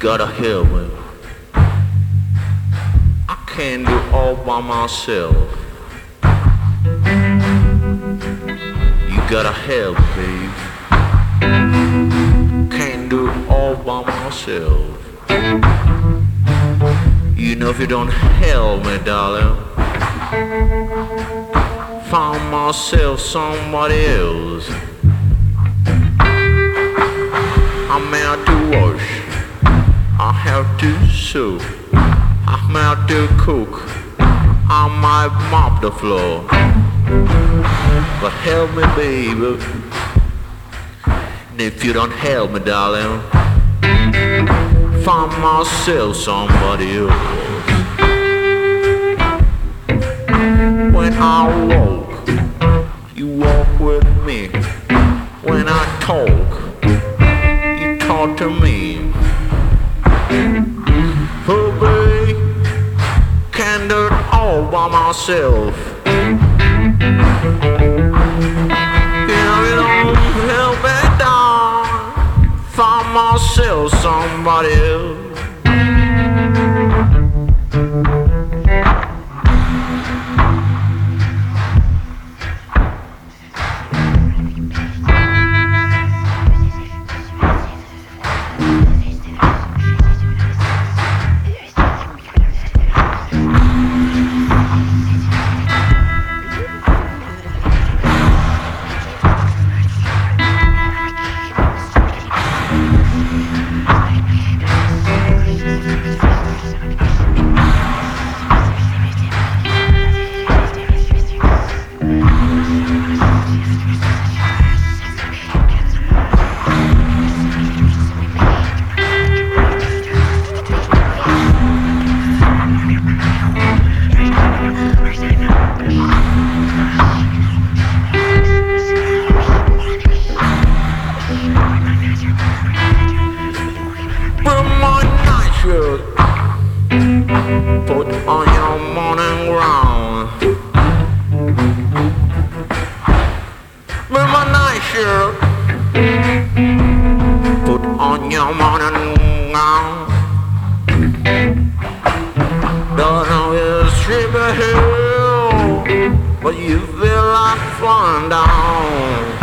gotta help me. I can't do all by myself. You gotta help, babe. Can't do all by myself. You know if you don't help me, darling, find myself somebody else. I'm out to wash, I have to sew, I'm out to cook, I might mop the floor. But help me, baby. And if you don't help me, darling, find myself somebody else. When I walk, you walk with me. When I talk, you talk to me. Oh, baby, can't do it all by myself. You don't help me down, find myself somebody else. Put on your morning gown. With my night shirt. Put on your morning gown. Don't know you strip a hill, but you feel like flying down.